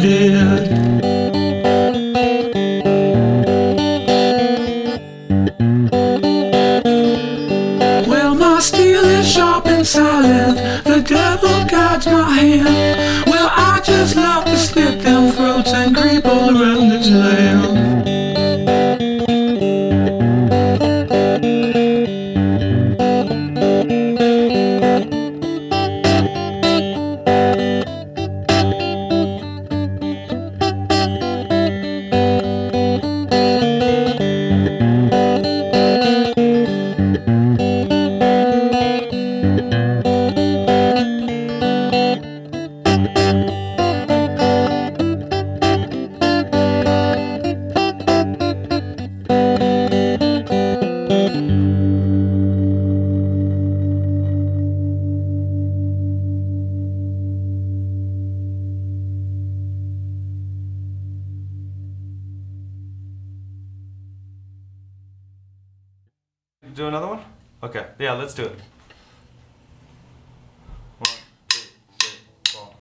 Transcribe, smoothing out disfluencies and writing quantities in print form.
did. Well, my steel is sharp and silent, the devil guides my hand. Well, I just love to slit them throats and creep all around this land. Do another one? Okay, yeah, let's do it.